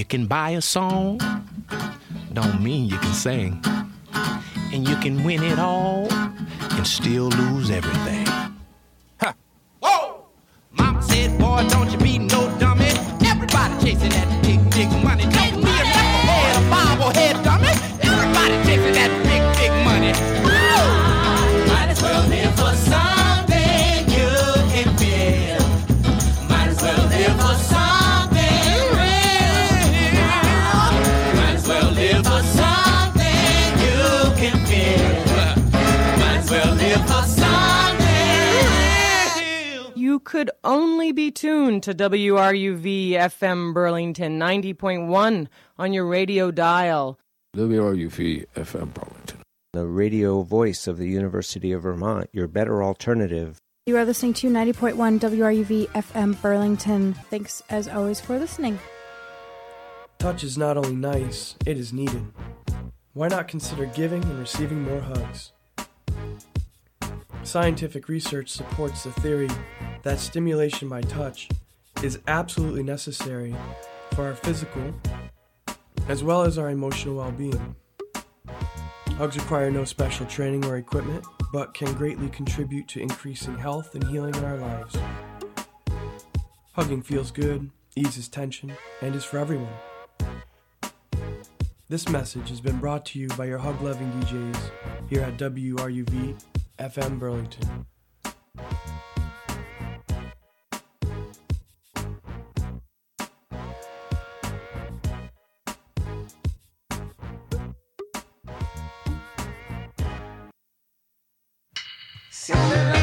can buy a song, don't mean you can sing. And you can win it all and still lose everything. Huh. Whoa! Mama said, boy, don't you be no dummy. Everybody chasing that big, big money. Don't be a knucklehead, a bobblehead dummy. Everybody chasing that big, big money. Might as well live for something you can feel. Might as well live for something real. Might as well live for something you can feel. Might as well live for something real. You could only be tuned to WRUV FM Burlington 90.1 on your radio dial. WRUV FM Burlington, the radio voice of the University of Vermont, your better alternative. You are listening to 90.1 WRUV FM Burlington. Thanks, as always, for listening. Touch is not only nice, it is needed. Why not consider giving and receiving more hugs? Scientific research supports the theory that stimulation by touch is absolutely necessary for our physical as well as our emotional well-being. Hugs require no special training or equipment, but can greatly contribute to increasing health and healing in our lives. Hugging feels good, eases tension, and is for everyone. This message has been brought to you by your hug-loving DJs here at WRUV FM Burlington. Cinderella.